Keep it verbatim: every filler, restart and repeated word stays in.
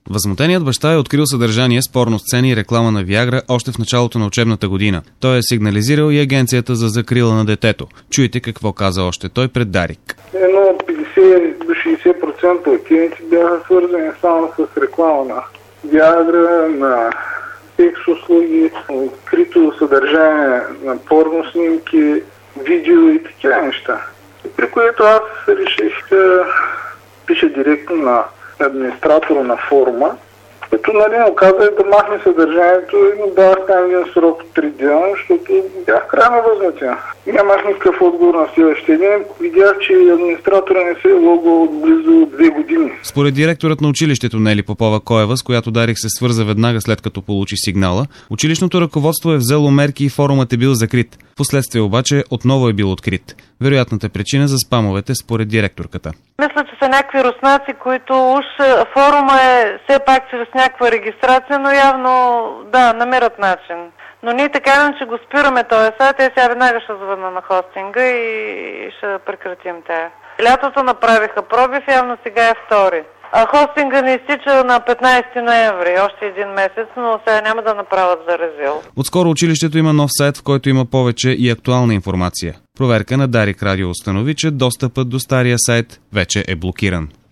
Възмутеният баща е открил съдържание с порно сцени и реклама на Виагра още в началото на учебната година. Той е сигнализирал и Агенцията за закрила на детето. Чуйте какво каза още той пред Дарик. Едно петдесет до шейсет процента от клиенти бяха свързани само с реклама на Виагра, на секс услуги, открито съдържание на порно снимки, видео и такива неща. При което аз реших да пиша директно на администратора на форума, като нали му казах да махне съдържанието и му дадах там един срок от три дена, защото бях крайно възмутен. Нямах никакъв отговор на следващия ден. Видях, че администратора не се е логал от близо две години. Според директорът на училището Нели Попова-Коева, с която Дарик се свърза веднага след като получи сигнала, училищното ръководство е взело мерки и форумът е бил закрит. Впоследствие обаче отново е бил открит. Вероятната причина за спамовете според директорката. Мисля, че са някакви руснаци, които уж форума е все пак чрез някаква регистрация, но явно да, намират начин. Но ние така че го спираме този сайт, те сега веднага ще звънна на хостинга и ще прекратим тая. Лятото направиха пробив, явно сега е втори. А хостинга не изтича на петнайсети ноември, още един месец, но сега няма да направят за резил. Отскоро училището има нов сайт, в който има повече и актуална информация. Проверка на Дарик Радио установи, че достъпът до стария сайт вече е блокиран.